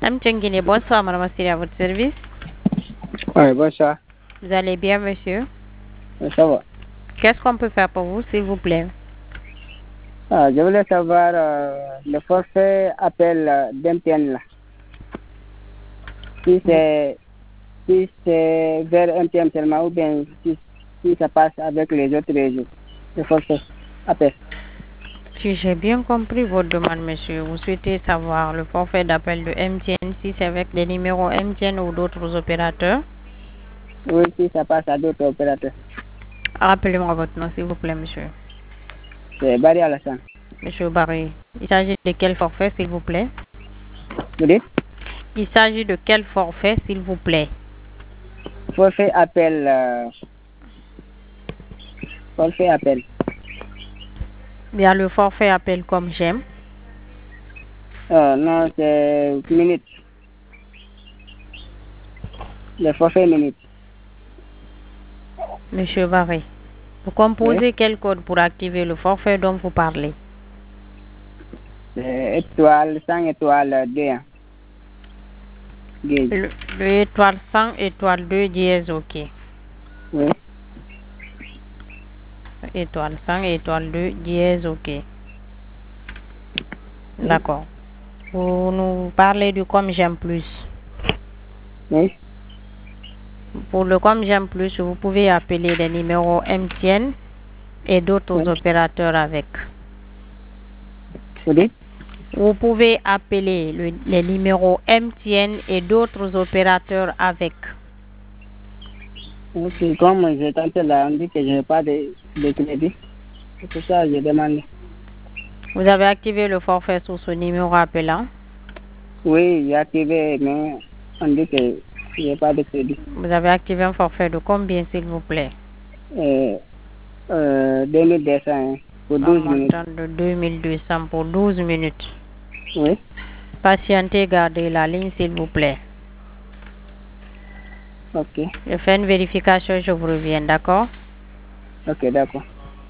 Guinée, bonsoir, madame Assiri, à votre service. Oui, bonsoir. Vous allez bien, monsieur? Ça va. Qu'est-ce qu'on peut faire pour vous, s'il vous plaît? Je voulais savoir le forfait appel d'MTN là. Si c'est vers MTN seulement ou bien si ça passe avec les autres réseaux. Le forfait appel. Si j'ai bien compris votre demande, monsieur, vous souhaitez savoir le forfait d'appel de MTN, si c'est avec des numéros MTN ou d'autres opérateurs. Oui, si ça passe à d'autres opérateurs. Rappelez-moi votre nom, s'il vous plaît, monsieur. C'est Barry Alassane. Monsieur Barry, il s'agit de quel forfait, s'il vous plaît? Vous dites? Il s'agit de quel forfait, s'il vous plaît? Forfait appel. Forfait appel. Il y a le forfait appel comme j'aime. Non, c'est minute. Le forfait minute. Monsieur Barry, vous composez Oui. quel code pour activer le forfait dont vous parlez? C'est étoile, 5 étoiles 2. Le étoile 100, étoile 2, dièse, ok. Oui. Étoile 100, étoile 2, dièse, ok. D'accord. Vous nous parlez du comme j'aime plus. Oui. Pour le comme j'aime plus, vous pouvez appeler les numéros MTN et d'autres Oui. opérateurs avec. Vous dites? Vous pouvez appeler les numéros MTN et d'autres opérateurs avec. Ok, comme j'ai tenté là, on dit que je n'ai pas de crédit. C'est pour ça que je demande. Vous avez activé le forfait sur ce numéro appelant. Oui, j'ai activé, mais on dit que je n'ai pas de crédit. Vous avez activé un forfait de combien, s'il vous plaît? 2200 hein, pour Un 12 minutes. montant de 2200 pour 12 minutes. Oui, Patientez, gardez la ligne, s'il vous plaît. ok. Je fais une vérification, je vous reviens, d'accord? Ok, d'accord.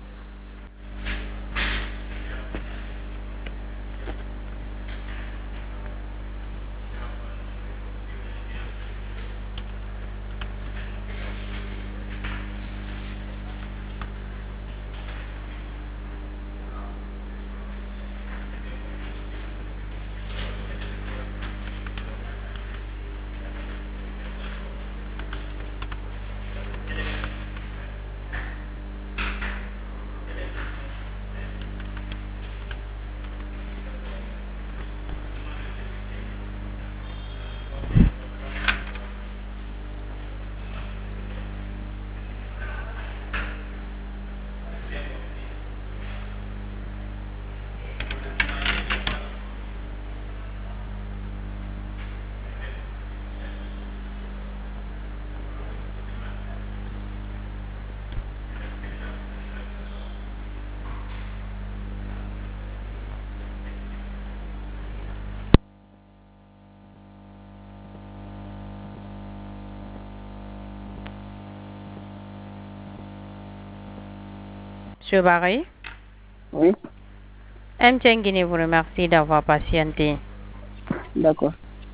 Monsieur Barry, Oui, MTN Guinée vous remercie d'avoir patienté. d'accord.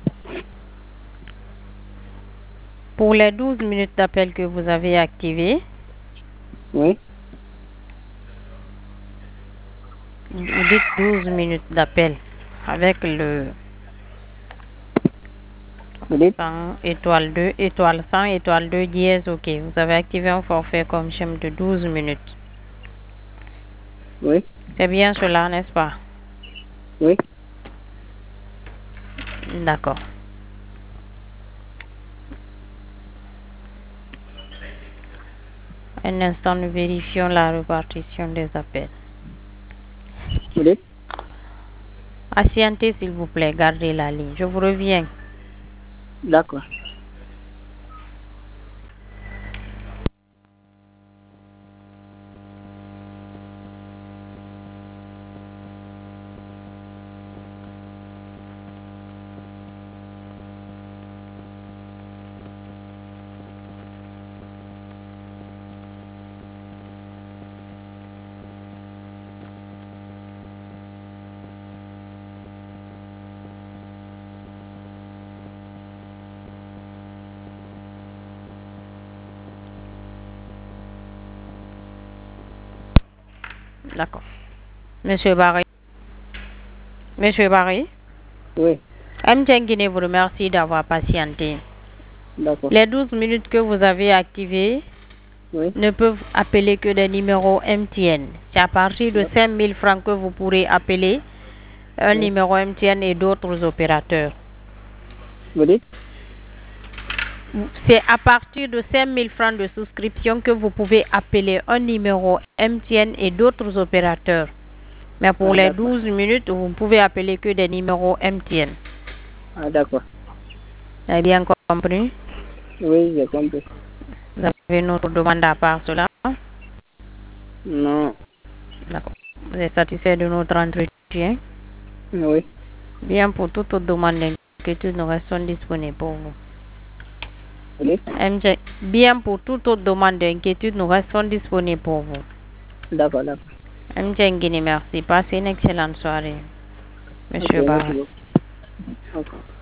Pour les 12 minutes d'appel que vous avez activées, Oui, vous dites 12 minutes d'appel avec le vous dites? 100, étoile 2, étoile 100, étoile 2, dièse, ok. Vous avez activé un forfait comme j'aime de 12 minutes. Oui, C'est bien cela, n'est-ce pas? oui. D'accord. Un instant, nous vérifions la répartition des appels. Vous dites? Patientez, s'il vous plaît, gardez la ligne. Je vous reviens. D'accord. D'accord. Monsieur Barry. Monsieur Barry. Oui, MTN Guinée vous remercie d'avoir patienté. d'accord. Les 12 minutes que vous avez activées Oui, ne peuvent appeler que des numéros MTN. C'est à partir de 5 000 francs que vous pourrez appeler un oui. numéro MTN et d'autres opérateurs. Vous dites? C'est à partir de 5 000 francs de souscription que vous pouvez appeler un numéro MTN et d'autres opérateurs. Mais pour Ah, les d'accord. 12 minutes, vous ne pouvez appeler que des numéros MTN. Ah, d'accord. Vous avez bien compris? Oui, j'ai compris. Vous avez une autre demande à part cela? Non. D'accord. Vous êtes satisfait de notre entretien? Oui. Bien, pour toute autre demande d'inquiétude, nous restons disponibles pour vous. Vous dites? MJ, bien, pour toute autre demande d'inquiétude, nous restons disponibles pour vous. D'accord, d'accord. MJ Nguini, merci. Passez une excellente soirée, Ok, Monsieur merci Barre. beaucoup. Ok.